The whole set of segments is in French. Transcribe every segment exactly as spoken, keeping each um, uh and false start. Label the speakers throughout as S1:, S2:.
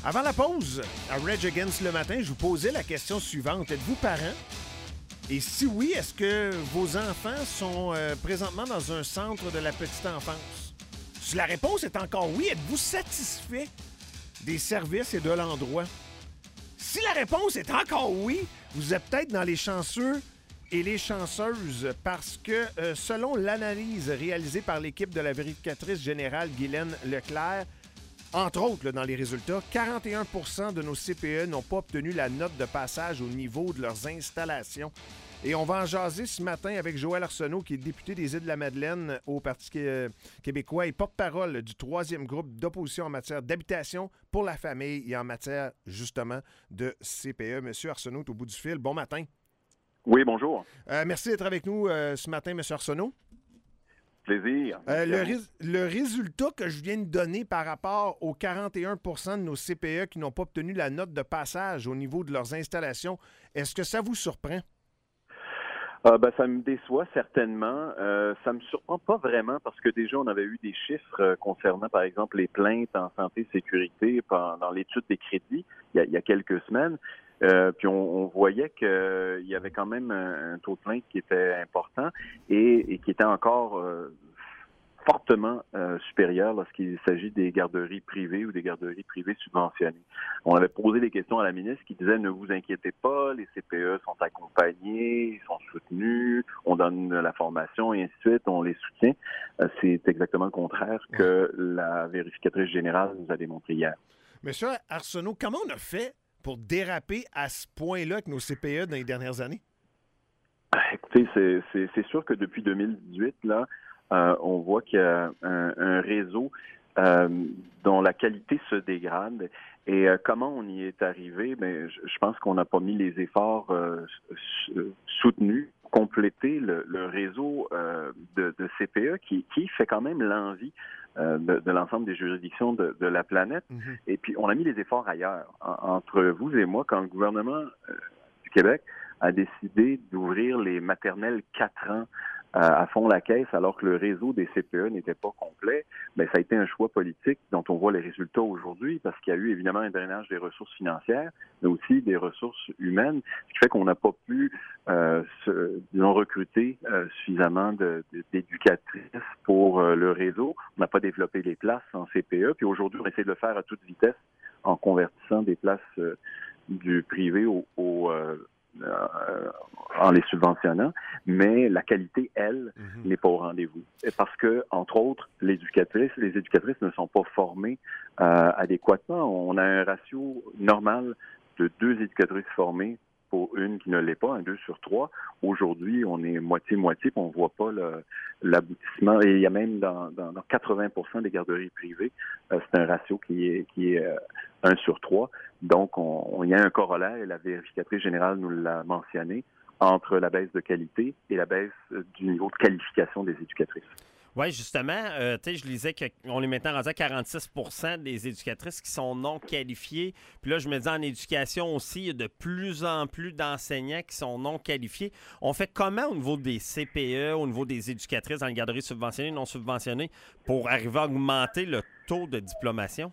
S1: Avant la pause, à Rage Against le matin, je vous posais la question suivante. Êtes-vous parent? Et si oui, est-ce que vos enfants sont euh, présentement dans un centre de la petite enfance? Si la réponse est encore oui, êtes-vous satisfait des services et de l'endroit? Si la réponse est encore oui, vous êtes peut-être dans les chanceux et les chanceuses parce que euh, selon l'analyse réalisée par l'équipe de la vérificatrice générale Guylaine Leclerc, entre autres, là, dans les résultats, quarante et un pour cent de nos C P E n'ont pas obtenu la note de passage au niveau de leurs installations. Et on va en jaser ce matin avec Joël Arsenault, qui est député des Îles-de-la-Madeleine au Parti québécois et porte-parole du troisième groupe d'opposition en matière d'habitation pour la famille et en matière, justement, de C P E. Monsieur Arsenault est au bout du fil. Bon matin.
S2: Oui, bonjour.
S1: Euh, merci d'être avec nous euh, ce matin, Monsieur Arsenault.
S2: Plaisir.
S1: Euh, le, rés- le résultat que je viens de donner par rapport aux quarante et un pour cent de nos C P E qui n'ont pas obtenu la note de passage au niveau de leurs installations, est-ce que ça vous surprend?
S2: Euh, ben, ça me déçoit certainement. Euh, ça me surprend pas vraiment parce que déjà, on avait eu des chiffres euh, concernant, par exemple, les plaintes en santé et sécurité pendant l'étude des crédits il y a, il y a quelques semaines. Euh, puis on, on voyait qu'il euh, y avait quand même un, un taux de plainte qui était important et, et qui était encore euh, fortement euh, supérieur lorsqu'il s'agit des garderies privées ou des garderies privées subventionnées. On avait posé des questions à la ministre qui disait « Ne vous inquiétez pas, les C P E sont accompagnés, ils sont soutenus, on donne la formation et ainsi de suite, on les soutient. Euh, » C'est exactement le contraire que la vérificatrice générale nous a démontré hier.
S1: Monsieur Arsenault, comment on a fait pour déraper à ce point-là avec nos C P E dans les dernières années?
S2: Écoutez, c'est, c'est, c'est sûr que depuis deux mille dix-huit, là, euh, on voit qu'il y a un, un réseau euh, dont la qualité se dégrade. Et euh, comment on y est arrivé? Ben, je, je pense qu'on n'a pas mis les efforts euh, soutenus, compléter le, le réseau euh, de, de C P E qui, qui fait quand même l'envie euh, de, de l'ensemble des juridictions de, de la planète. Mm-hmm. Et puis, on a mis les efforts ailleurs. En, entre vous et moi, quand le gouvernement euh, du Québec a décidé d'ouvrir les maternelles quatre ans euh, à fond la caisse alors que le réseau des C P E n'était pas complet, bien, ça a été un choix politique dont on voit les résultats aujourd'hui parce qu'il y a eu évidemment un drainage des ressources financières, mais aussi des ressources humaines, ce qui fait qu'on n'a pas pu euh, se, disons, recruter euh, suffisamment de, de, d'éducatrices pour euh, le réseau. On n'a pas développé les places en C P E, puis aujourd'hui, on essaie de le faire à toute vitesse en convertissant des places euh, du privé au, au euh, Euh, en les subventionnant, mais la qualité, elle, mm-hmm. n'est pas au rendez-vous. Et parce que, entre autres, les éducatrices, les éducatrices ne sont pas formées euh, adéquatement. On a un ratio normal de deux éducatrices formées pour une qui ne l'est pas, un deux sur trois. Aujourd'hui, on est moitié-moitié, puis on ne voit pas le, l'aboutissement. Et il y a même dans, dans, dans quatre-vingts pour cent des garderies privées, euh, c'est un ratio qui est, qui est euh, un sur trois. Donc, on, on y a un corollaire, et la vérificatrice générale nous l'a mentionné, entre la baisse de qualité et la baisse du niveau de qualification des éducatrices.
S3: Oui, justement, euh, tu sais, je lisais qu'on est maintenant rendu à quarante-six pour cent des éducatrices qui sont non qualifiées. Puis là, je me dis, en éducation aussi, il y a de plus en plus d'enseignants qui sont non qualifiés. On fait comment au niveau des C P E, au niveau des éducatrices dans les garderies subventionnées, non subventionnées, pour arriver à augmenter le taux de diplomation?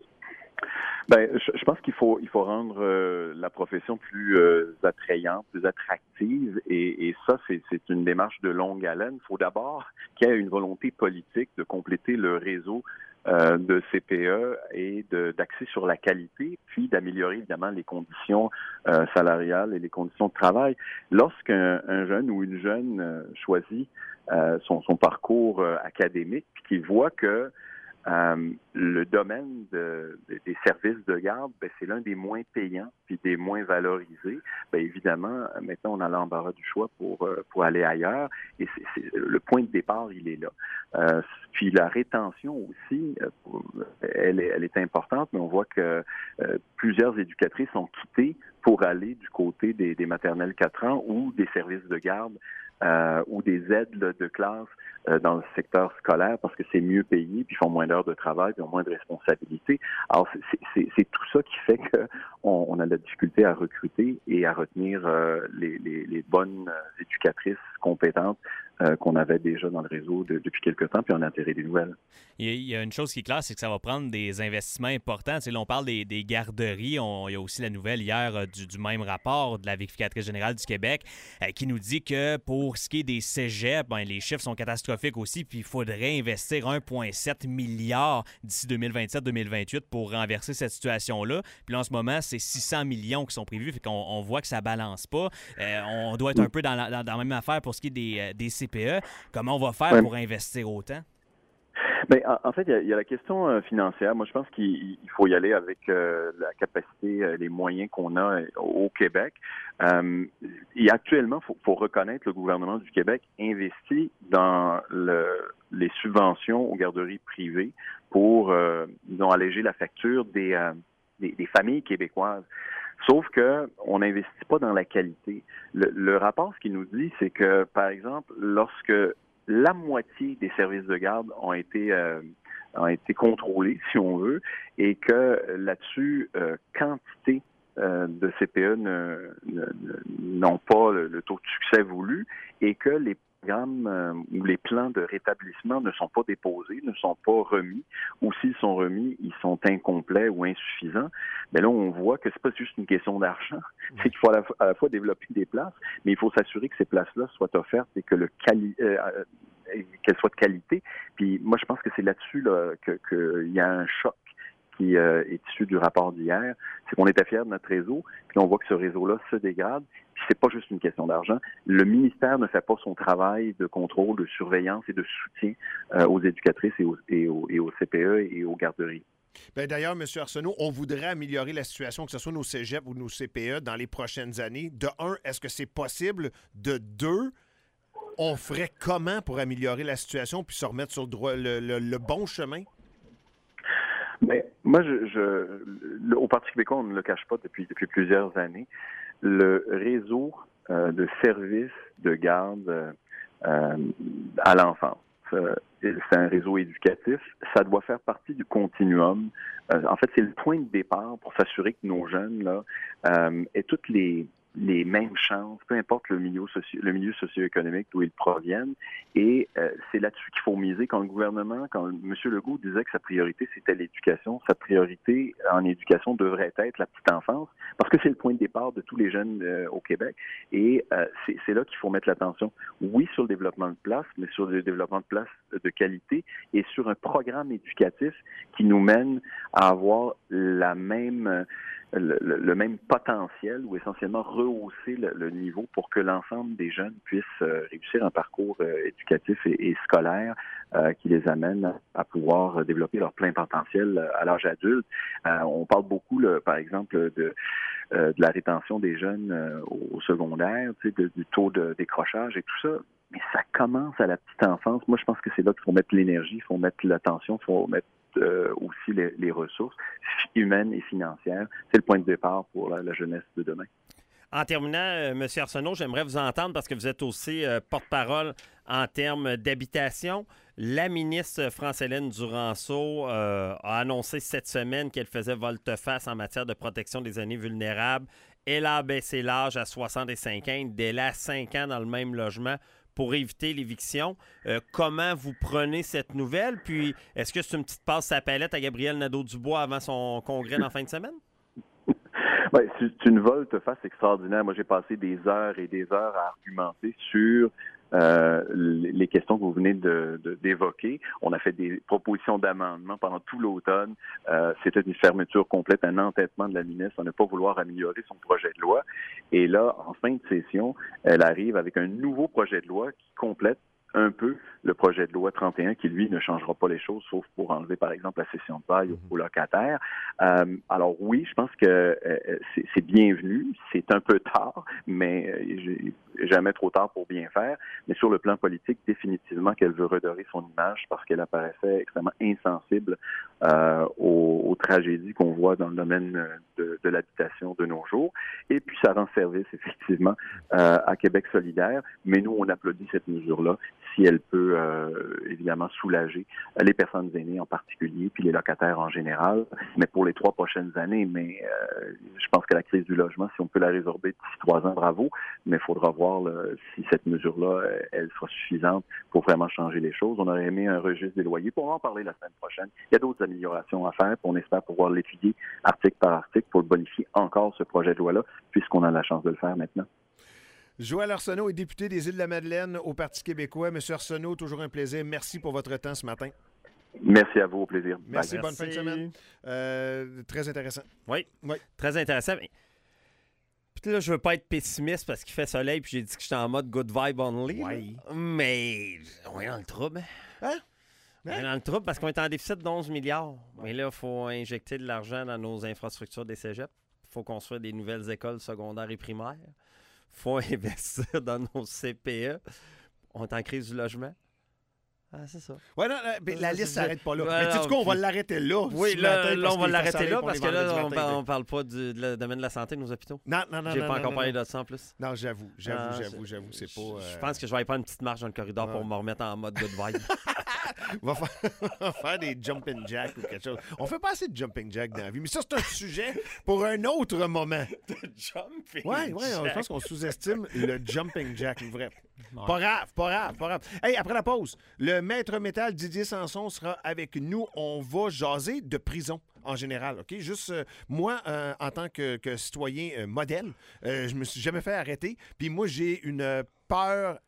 S2: Ben, je, je pense qu'il faut il faut rendre euh, la profession plus euh, attrayante, plus attractive, et, et ça c'est c'est une démarche de longue haleine. Il faut d'abord qu'il y ait une volonté politique de compléter le réseau euh, de C P E et de, d'axer sur la qualité, puis d'améliorer évidemment les conditions euh, salariales et les conditions de travail. Lorsqu'un un jeune ou une jeune euh, choisit euh, son, son parcours euh, académique, puis qu'il voit que Euh, le domaine de, de, des services de garde, ben, c'est l'un des moins payants puis des moins valorisés. Ben, évidemment, maintenant, on a l'embarras du choix pour pour aller ailleurs. Et c'est, c'est, le point de départ, il est là. Euh, puis la rétention aussi, elle est, elle est importante, mais on voit que euh, plusieurs éducatrices ont quitté pour aller du côté des, des maternelles quatre ans ou des services de garde euh, ou des aides là, de classe euh, dans le secteur scolaire parce que c'est mieux payé, puis ils font moins d'heures de travail, puis ils ont moins de responsabilités. Alors, c'est, c'est, c'est tout ça qui fait qu'on on a de la difficulté à recruter et à retenir euh, les, les, les bonnes éducatrices compétentes euh, qu'on avait déjà dans le réseau de, depuis quelques temps, puis on a atterri des nouvelles.
S4: Il y a une chose qui est claire, c'est que ça va prendre des investissements importants. Tu sais, là, on parle des, des garderies. On, il y a aussi la nouvelle hier euh, du, du même rapport de la vérificatrice générale du Québec euh, qui nous dit que pour ce qui est des cégeps, ben, les chiffres sont catastrophiques aussi, puis il faudrait investir un virgule sept milliard d'ici deux mille vingt-sept deux mille vingt-huit pour renverser cette situation-là. Puis là, en ce moment, c'est six cents millions qui sont prévus, fait qu'on on voit que ça balance pas. Euh, on doit être un peu dans la, dans, dans la même affaire pour ce qui est des, des C P E. Comment on va faire ouais. pour investir autant?
S2: Bien, en, en fait, il y, a, il y a la question euh, financière. Moi, je pense qu'il faut y aller avec euh, la capacité, euh, les moyens qu'on a euh, au Québec. Euh, et actuellement, il faut, faut reconnaître le gouvernement du Québec investit dans le, les subventions aux garderies privées pour, euh, disons, alléger la facture des, euh, des, des familles québécoises. Sauf que on n'investit pas dans la qualité. Le, le rapport, ce qu'il nous dit, c'est que, par exemple, lorsque la moitié des services de garde ont été euh, ont été contrôlés, si on veut, et que là-dessus, euh, quantité euh, de C P E ne, ne, n'ont pas le, le taux de succès voulu, et que les programmes euh, ou les plans de rétablissement ne sont pas déposés, ne sont pas remis, ou s'ils sont remis, ils sont incomplets ou insuffisants. Mais là, on voit que c'est pas juste une question d'argent, c'est qu'il faut à la, à la fois développer des places, mais il faut s'assurer que ces places-là soient offertes et que le quali euh, qu'elles soient de qualité. Puis moi, je pense que c'est là-dessus là, que qu'il y a un choc qui euh, est issu du rapport d'hier, c'est qu'on était fiers de notre réseau, puis on voit que ce réseau-là se dégrade, puis c'est pas juste une question d'argent. Le ministère ne fait pas son travail de contrôle, de surveillance et de soutien euh, aux éducatrices et aux, et, aux, et aux C P E et aux garderies.
S1: Bien, d'ailleurs, M. Arsenault, on voudrait améliorer la situation, que ce soit nos cégeps ou nos C P E, dans les prochaines années. De un, est-ce que c'est possible? De deux, on ferait comment pour améliorer la situation puis se remettre sur le, droit, le, le, le bon chemin?
S2: Mais moi, je, je le, au Parti québécois, on ne le cache pas depuis, depuis plusieurs années. Le réseau euh, de services de garde euh, à l'enfance, euh, c'est un réseau éducatif. Ça doit faire partie du continuum. Euh, en fait, c'est le point de départ pour s'assurer que nos jeunes là euh, aient toutes les les mêmes chances, peu importe le milieu, socio- le milieu socio-économique d'où ils proviennent. Et euh, c'est là-dessus qu'il faut miser. Quand le gouvernement, quand M. Legault disait que sa priorité, c'était l'éducation, sa priorité en éducation devrait être la petite enfance, parce que c'est le point de départ de tous les jeunes euh, au Québec. Et euh, c'est, c'est là qu'il faut mettre l'attention. Oui, sur le développement de places, mais sur le développement de places de qualité et sur un programme éducatif qui nous mène à avoir la même... Le, le, le même potentiel ou essentiellement rehausser le, le niveau pour que l'ensemble des jeunes puissent euh, réussir un parcours euh, éducatif et, et scolaire euh, qui les amène à pouvoir développer leur plein potentiel à l'âge adulte. Euh, on parle beaucoup, là, par exemple, de, euh, de la rétention des jeunes euh, au, au secondaire, tu sais, de, du taux de décrochage et tout ça. Mais ça commence à la petite enfance. Moi, je pense que c'est là qu'il faut mettre l'énergie, il faut mettre l'attention, il faut mettre Euh, aussi les, les ressources humaines et financières. C'est le point de départ pour la, la jeunesse de demain.
S3: En terminant, euh, M. Arsenault, j'aimerais vous entendre parce que vous êtes aussi euh, porte-parole en termes d'habitation. La ministre France-Hélène Duranceau euh, a annoncé cette semaine qu'elle faisait volte-face en matière de protection des aînés vulnérables. Elle a baissé l'âge à soixante-cinq ans, délai à cinq ans dans le même logement pour éviter l'éviction. Euh, comment vous prenez cette nouvelle? Puis, est-ce que c'est une petite passe à palette à Gabriel Nadeau-Dubois avant son congrès en fin de semaine?
S2: Oui, c'est une volte-face extraordinaire. Moi, j'ai passé des heures et des heures à argumenter sur euh, les questions que vous venez de, de, d'évoquer. On a fait des propositions d'amendement pendant tout l'automne. Euh, c'était une fermeture complète, un entêtement de la ministre à ne pas vouloir améliorer son projet de loi. Et là, en fin de session, elle arrive avec un nouveau projet de loi qui complète un peu le projet de loi trente et un qui, lui, ne changera pas les choses, sauf pour enlever, par exemple, la cession de bail aux, aux locataires. Euh, alors oui, je pense que euh, c'est, c'est bienvenu. C'est un peu tard, mais euh, jamais trop tard pour bien faire. Mais sur le plan politique, définitivement qu'elle veut redorer son image parce qu'elle apparaissait extrêmement insensible euh, aux, aux tragédies qu'on voit dans le domaine de, de l'habitation de nos jours. Et puis, ça rend service, effectivement, euh, à Québec solidaire. Mais nous, on applaudit cette mesure-là. si elle peut euh, évidemment soulager les personnes aînées en particulier, puis les locataires en général, mais pour les trois prochaines années. Mais euh, je pense que la crise du logement, si on peut la résorber d'ici trois ans, bravo, mais il faudra voir là, si cette mesure-là, elle sera suffisante pour vraiment changer les choses. On aurait aimé un registre des loyers. Pour en parler la semaine prochaine, il y a d'autres améliorations à faire, puis on espère pouvoir l'étudier article par article pour le bonifier encore, ce projet de loi-là, puisqu'on a la chance de le faire maintenant.
S1: Joël Arsenault est député des Îles-de-la-Madeleine au Parti québécois. Monsieur Arsenault, toujours un plaisir. Merci pour votre temps ce matin.
S2: Merci à vous, au plaisir.
S1: Merci,
S3: Bye.
S1: bonne fin de semaine. Euh, très intéressant.
S3: Oui,
S1: oui.
S3: Très intéressant. Mais... Puis là, je veux pas être pessimiste parce qu'il fait soleil puis j'ai dit que j'étais en mode good vibe only.
S1: Oui.
S3: Mais on est dans le trouble.
S1: Hein?
S3: On est dans le trouble parce qu'on est en déficit d'onze milliards. Ouais. Mais là, il faut injecter de l'argent dans nos infrastructures des cégeps. Il faut construire des nouvelles écoles secondaires et primaires. Il faut investir dans nos C P E. On est en crise du logement. Ah, c'est ça.
S1: Ouais, non, la, la liste s'arrête pas là.
S3: Ouais,
S1: mais tu sais quoi, on va l'arrêter là.
S3: Oui, là,
S1: matin,
S3: là on va l'arrêter là parce que là, on,
S1: matin,
S3: on parle pas du de domaine de la santé de nos hôpitaux.
S1: Non, non, non.
S3: J'ai
S1: non,
S3: pas
S1: non,
S3: encore
S1: non,
S3: parlé
S1: non.
S3: de ça en plus.
S1: Non, j'avoue, j'avoue,
S3: Ah,
S1: j'avoue, j'avoue. C'est pas. Euh...
S3: Je pense que je vais aller prendre une petite marche dans le corridor ouais. pour me remettre en mode good vibe.
S1: on, va faire, on va faire des jumping jacks ou quelque chose. On fait pas assez de jumping jacks dans la vie, mais ça, c'est un sujet pour un autre moment.
S3: jumping
S1: ouais, ouais, je pense qu'on sous-estime le jumping jack, vrai. Ouais. Pas grave, pas grave, pas grave. Hey, après la pause, le maître métal Didier Sanson sera avec nous. On va jaser de prison en général, OK? Juste euh, moi, euh, en tant que, que citoyen euh, modèle, euh, je me suis jamais fait arrêter. Puis moi, j'ai une peur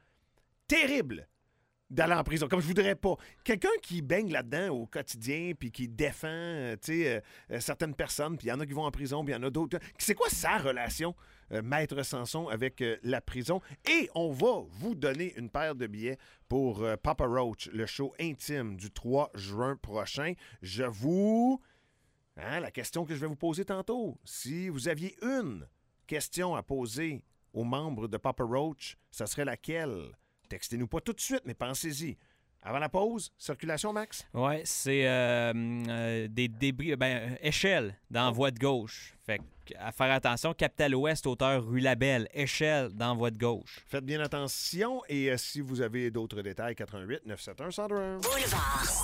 S1: terrible d'aller en prison, comme je voudrais pas. Quelqu'un qui baigne là-dedans au quotidien puis qui défend, euh, tu sais, euh, certaines personnes, puis il y en a qui vont en prison, puis il y en a d'autres. C'est quoi sa relation, euh, Maître Sanson, avec euh, la prison? Et on va vous donner une paire de billets pour euh, Papa Roach, le show intime du trois juin prochain. Je vous... Hein, la question que je vais vous poser tantôt, si vous aviez une question à poser aux membres de Papa Roach, ça serait laquelle? Textez-nous pas tout de suite, mais pensez-y. Avant la pause, circulation, Max?
S4: Oui, c'est euh, euh, des débris, ben, échelle dans oh. voie de gauche. Fait à faire attention, Capital Ouest, hauteur rue Labelle, échelle dans voie de gauche.
S1: Faites bien attention et euh, si vous avez d'autres détails, quatre un huit neuf sept un un zéro un. Boulevard.